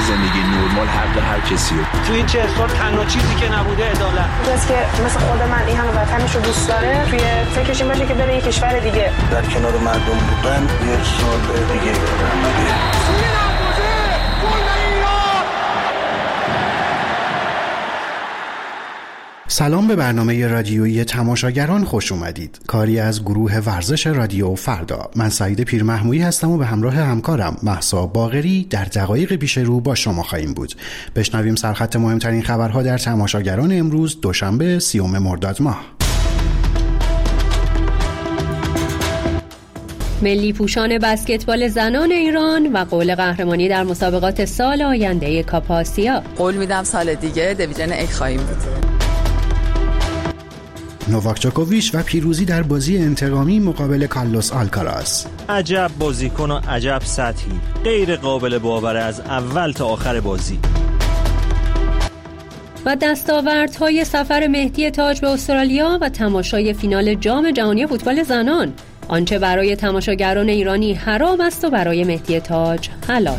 زندگی نرمال حق هر کسیه. تو این 40 سال تنها چیزی که نبوده عدالت. کسی که مثل خود من این همه وطنش رو دوست داره توی فکرش این باشه که بره یه کشور دیگه در کنار مردم بودن یه سال دیگه سلام به برنامه رادیویی تماشاگران خوش اومدید. کاری از گروه ورزش رادیو فردا. من سعید پیرمحمودی هستم و به همراه همکارم مهسا باقری در دقایق پیش رو با شما خواهیم بود. بشنویم سرخط مهمترین خبرها در تماشاگران امروز دوشنبه 30 مرداد ماه. ملی پوشان بسکتبال زنان ایران و قول قهرمانی در مسابقات سال آینده کاپ آسیا. قول میدم سال دیگه دیویژن یک خواهیم بود. نوواک جوکوویچ و پیروزی در بازی انتقامی مقابل کارلوس آلکاراز. عجب بازیکن و عجب سطحی، غیر قابل باوره از اول تا آخر بازی. و دستاوردهای سفر مهدی تاج به استرالیا و تماشای فینال جام جهانی فوتبال زنان. آنچه برای تماشاگران ایرانی حرام است و برای مهدی تاج حلال.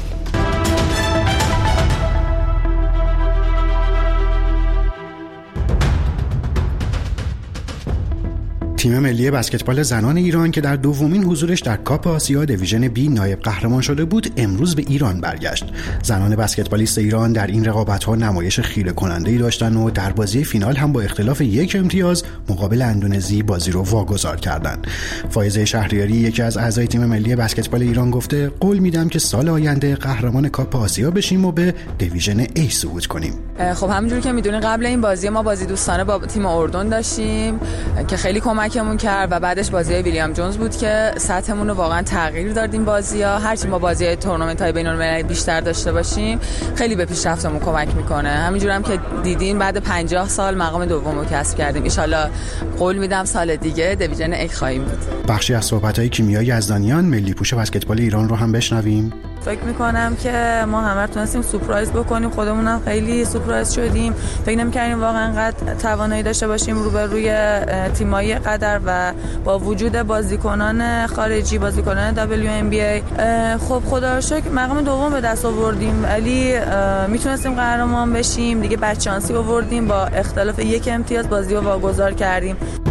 تیم ملی بسکتبال زنان ایران که در دومین حضورش در کاپ آسیا دیویژن بی نایب قهرمان شده بود، امروز به ایران برگشت. زنان بسکتبالیست ایران در این رقابت‌ها نمایش خیره کننده‌ای داشتن و در بازی فینال هم با اختلاف 1 امتیاز مقابل اندونزی بازی رو واگذار کردند. فایزه شهریاری یکی از اعضای تیم ملی بسکتبال ایران گفته قول میدم که سال آینده قهرمان کاپ آسیا بشیم و به دیویژن A صعود کنیم. خب همونجوری که میدونین قبل این بازی ما بازی دوستانه با تیم اردن داشتیم که خیلی کمکمون کرد و بعدش بازی ویلیام جونز بود که سطحمون رو واقعا تغییر دادیم. بازی‌ها هرچی ما بازی تورنمنت‌های بین‌المللی بیشتر داشته باشیم خیلی به پیشرفتمون کمک میکنه. همینجوری هم که دیدین بعد 50 سال مقام دوم رو کسب کردیم. ان شاءالله قول میدم سال دیگه دیویژن یک خواهیم بود. بخشی از صحبت‌های کیمیا یزدانیان ملی پوش بسکتبال ایران رو هم بشنویم. فکر میکنم که ما همه تونستیم سورپرایز بکنیم، خودمونم خیلی سورپرایز شدیم. فکر نمی‌کردیم واقعا انقدر توانایی داشته باشیم روبروی تیم‌های قدر و با وجود بازیکنان خارجی، بازیکنان WNBA. خب خدا رو شکر مقام دوم به دست آوردیم، ولی میتونستیم قهرمان بشیم دیگه. بدشانسی آوردیم، با اختلاف 1 امتیاز بازی رو واگذار کردیم.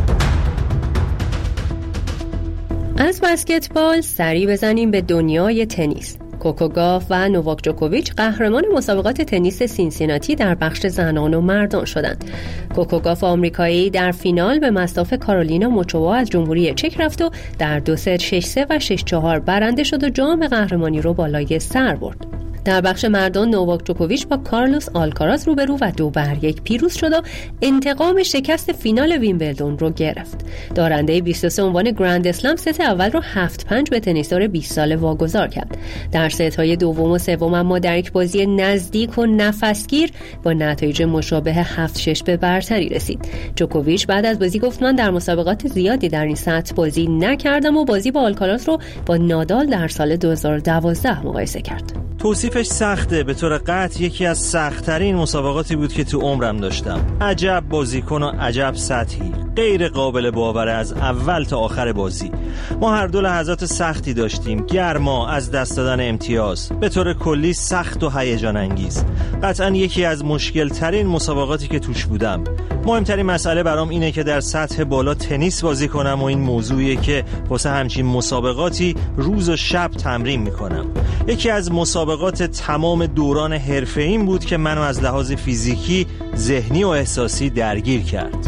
از بسکتبال سری بزنیم به دنیای تنیس. کوکو گاف و نوواک جوکوویچ قهرمان مسابقات تنیس سینسیناتی در بخش زنان و مردان شدند. کوکو گاف آمریکایی در فینال به مصاف کارولینا موچووا از جمهوری چک رفت و در 2 ست 6-3 و 6-4 برنده شد و جام قهرمانی رو بالای سر برد. در بخش مردان نوواک جوکوویچ با کارلوس آلکاراز روبرو و 2-1 پیروز شد و انتقام شکست فینال ویمبلدون رو گرفت. دارنده 23 عنوان گرند اسلم ست اول رو 7-5 به تنیسدار 20 ساله واگذار کرد. در ست‌های دوم و سوم اما در یک بازی نزدیک و نفسگیر با نتایج مشابه 7-6 به برتری رسید. جوکوویچ بعد از بازی گفت من در مسابقات زیادی در این سطح بازی نکردم و بازی با آلکاراز رو با نادال در سال 2012 مقایسه کرد. توصیفش سخته، به طور قطع یکی از سخت‌ترین مسابقاتی بود که تو عمرم داشتم. عجب بازیکن و عجب سطحی، غیر قابل باوره از اول تا آخر بازی. ما هر دو لحظات سختی داشتیم، گرما، از دست دادن امتیاز، به طور کلی سخت و هیجان انگیز. قطعاً یکی از مشکل ترین مسابقاتی که توش بودم. مهمترین مسئله برام اینه که در سطح بالا تنیس بازی کنم و این موضوعیه که واسه همچین مسابقاتی روز و شب تمرین میکنم. یکی از مسابقات تمام دوران حرفه‌ایم بود که منو از لحاظ فیزیکی، ذهنی و احساسی درگیر کرد.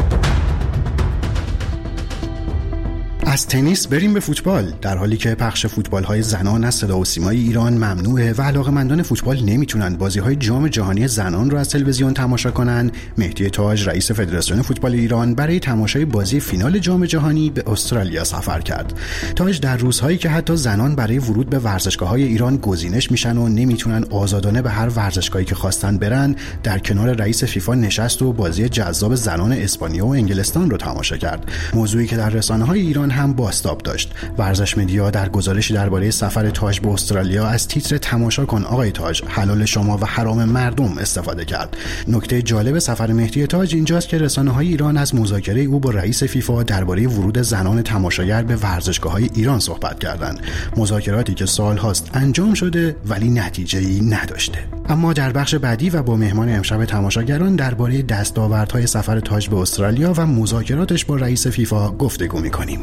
از تنیس بریم به فوتبال. در حالی که پخش فوتبال‌های زنان از صدا و سیمای ایران ممنوعه و علاقه‌مندان فوتبال نمیتونن بازی‌های جام جهانی زنان رو از تلویزیون تماشا کنن، مهدی تاج رئیس فدراسیون فوتبال ایران برای تماشای بازی فینال جام جهانی به استرالیا سفر کرد. تاج در روزهایی که حتی زنان برای ورود به ورزشگاه‌های ایران گزینش میشن و نمیتونن آزادانه به هر ورزشگاهی که خواستن برن، در کنار رئیس فیفا نشست و بازی جذاب زنان اسپانیا و انگلستان رو تماشا کرد. موضوعی که در رسانه‌های ایران هم هم بازتاب داشت. ورزش مدیا در گزارشی درباره سفر تاج به استرالیا از تیتر تماشا کن آقای تاج حلال شما و حرام مردم استفاده کرد. نکته جالب سفر مهدی تاج اینجاست که رسانه‌های ایران از مذاکره او با رئیس فیفا درباره ورود زنان تماشاگر به ورزشگاه‌های ایران صحبت کردند. مذاکراتی که سال‌هاست انجام شده ولی نتیجه‌ای نداشته. اما در بخش بعدی و با مهمان امشب تماشاگران درباره دستاوردهای سفر تاج به استرالیا و مذاکراتش با رئیس فیفا گفتگو می‌کنیم.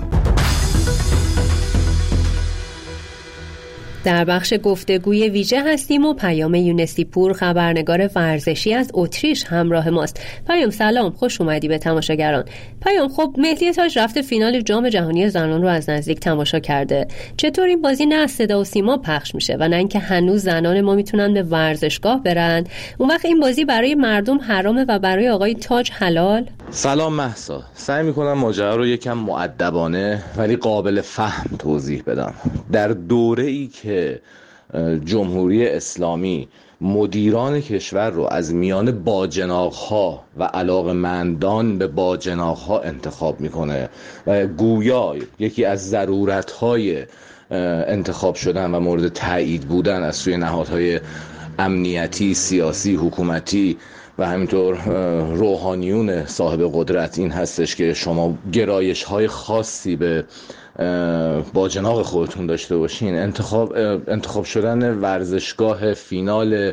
در بخش گفتگوی ویژه هستیم و پیام یونسی پور خبرنگار ورزشی از اتریش همراه ماست. پیام سلام، خوش اومدی به تماشاگران. پیام، خب مهدی تاج رفته فینال جام جهانی زنان رو از نزدیک تماشا کرده. چطور این بازی نه از صدا و سیما پخش میشه و نه اینکه هنوز زنان ما میتونن به ورزشگاه برن؟ اون وقت این بازی برای مردم حرامه و برای آقای تاج حلال؟ سلام مهسا، سعی میکنم ماجرا رو یکم مؤدبانه ولی قابل فهم توضیح بدم. در دوره‌ای که جمهوری اسلامی مدیران کشور رو از میان باجناق‌ها و علاقه‌مندان به باجناق‌ها انتخاب میکنه و گویا یکی از ضرورت‌های انتخاب شدن و مورد تایید بودن از سوی نهادهای امنیتی، سیاسی، حکومتی و همینطور روحانیون صاحب قدرت این هستش که شما گرایش‌های خاصی به باجناق خودتون داشته باشین. انتخاب شدن ورزشگاه فینال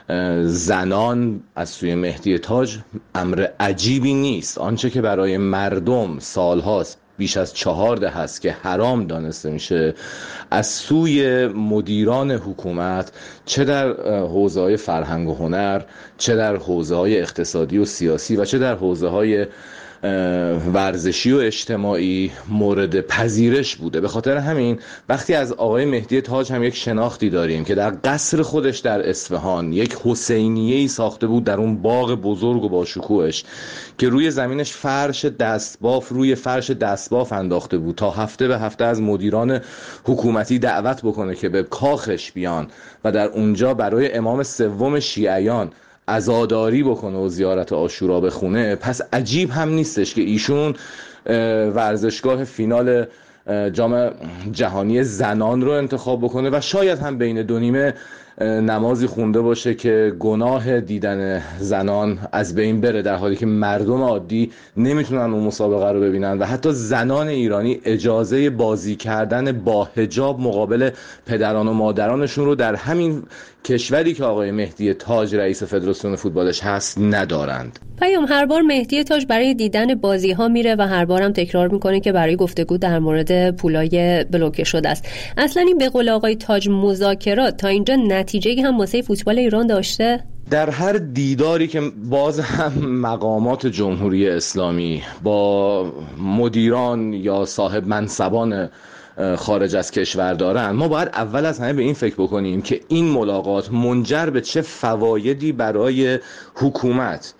زنان از سوی مهدی تاج امر عجیبی نیست. آنچه که برای مردم سالهاست، بیش از 4 دهه هست که حرام دانسته میشه، از سوی مدیران حکومت، چه در حوزه‌های فرهنگ و هنر، چه در حوزه‌های اقتصادی و سیاسی و چه در حوزه‌های ورزشی و اجتماعی مورد پذیرش بوده. به خاطر همین وقتی از آقای مهدی تاج هم یک شناختی داریم که در قصر خودش در اصفهان یک حسینیه‌ای ساخته بود، در اون باغ بزرگ و با شکوهش که روی زمینش فرش دستباف انداخته بود تا هفته به هفته از مدیران حکومتی دعوت بکنه که به کاخش بیان و در اونجا برای امام سوم شیعیان عزاداری بکنه و زیارت عاشورا بخونه، پس عجیب هم نیستش که ایشون ورزشگاه فینال جام جهانی زنان رو انتخاب بکنه و شاید هم بین دو نیمه نمازی خونده باشه که گناه دیدن زنان از بین بره، در حالی که مردم عادی نمیتونن اون مسابقه رو ببینن و حتی زنان ایرانی اجازه بازی کردن با حجاب مقابل پدران و مادرانشون رو در همین کشوری که آقای مهدی تاج رئیس فدراسیون فوتبالش هست ندارند. پیام، هر بار مهدی تاج برای دیدن بازی ها میره و هر بارم تکرار میکنه که برای گفتگو در مورد پولای بلوکه شده است. اصلا این به قول آقای تاج مذاکرات تا اینجا نتیجه‌ای هم واسه فوتبال ایران داشته؟ در هر دیداری که باز هم مقامات جمهوری اسلامی با مدیران یا صاحب منصبان خارج از کشور دارن، ما باید اول از همه به این فکر بکنیم که این ملاقات منجر به چه فوایدی برای حکومت،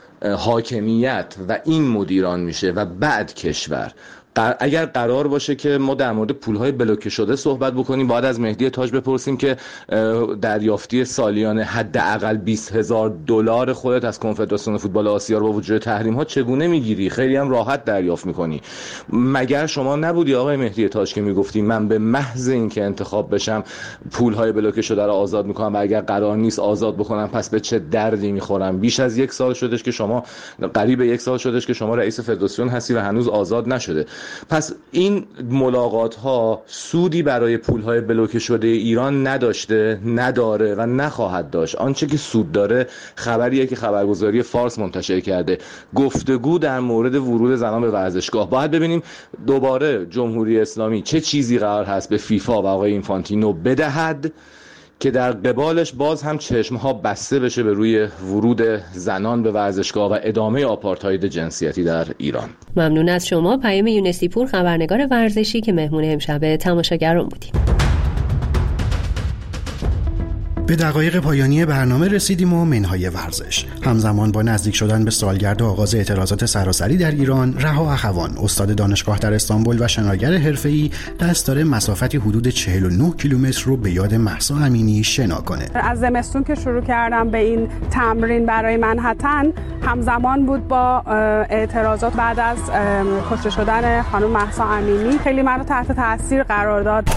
حاکمیت و این مدیران میشه و بعد کشور. اگر قرار باشه که ما در مورد پولهای بلوکه شده صحبت بکنیم، باید از مهدی تاج بپرسیم که دریافتی سالیانه حداقل $20,000 خودت از کنفدراسیون فوتبال آسیا رو با وجود تحریم ها چگونه میگیری؟ خیلی هم راحت دریافت میکنی. مگر شما نبودی آقای مهدی تاج که میگفتی من به محض اینکه انتخاب بشم پولهای بلوکه شده رو آزاد میکنم و اگر قرار نیست آزاد بکنم پس به چه دردی میخورم؟ بیش از 1 سال شدش که شما، قریب 1 سال شدش که شما رئیس فدراسیون هستی و هنوز آزاد نشده. پس این ملاقات ها سودی برای پولهای بلوکه شده ایران نداشته، نداره و نخواهد داشت. آنچه که سود داره خبریه که خبرگزاری فارس منتشر کرده، گفتگو در مورد ورود زنان به ورزشگاه. باید ببینیم دوباره جمهوری اسلامی چه چیزی قرار هست به فیفا و آقای اینفانتینو بدهد که در قبالش باز هم چشمها بسته بشه به روی ورود زنان به ورزشگاه و ادامه آپارتاید جنسیتی در ایران. ممنون از شما پیام یونسی پور خبرنگار ورزشی که مهمون امشب تماشاگران بودیم. به دقایق پایانی برنامه رسیدیم و منهای ورزش. همزمان با نزدیک شدن به سالگرد آغاز اعتراضات سراسری در ایران، رها اخوان، استاد دانشگاه در استانبول و شناگر حرفه‌ای، قصد داره مسافتی حدود 49 کیلومتر رو به یاد مهسا امینی شنا کنه. از زمستون که شروع کردم به این تمرین برای منحتن، همزمان بود با اعتراضات بعد از کشته شدن خانم مهسا امینی. خیلی منو تحت تاثیر قرار داد.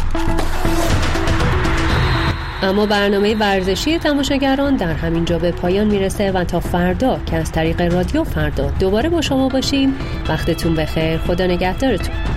اما برنامه ورزشی تماشاگران در همین جا به پایان میرسه و تا فردا که از طریق رادیو فردا دوباره با شما باشیم. وقتتون بخیر. خدا نگهدارتون.